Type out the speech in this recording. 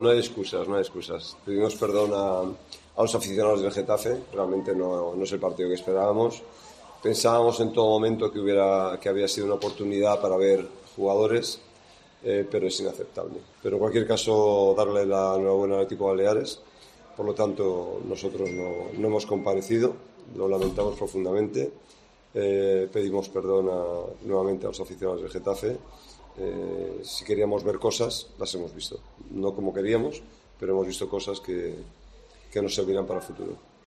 No hay excusas, no hay excusas. Pedimos perdón a los aficionados del Getafe, realmente no es el partido que esperábamos. Pensábamos en todo momento que había sido una oportunidad para ver jugadores, pero es inaceptable. Pero en cualquier caso, darle la enhorabuena al equipo Baleares. Por lo tanto, nosotros no hemos comparecido, lo lamentamos profundamente. Pedimos perdón nuevamente a los aficionados del Getafe. Si queríamos ver cosas, las hemos visto. No como queríamos, pero hemos visto cosas que nos servirán para el futuro.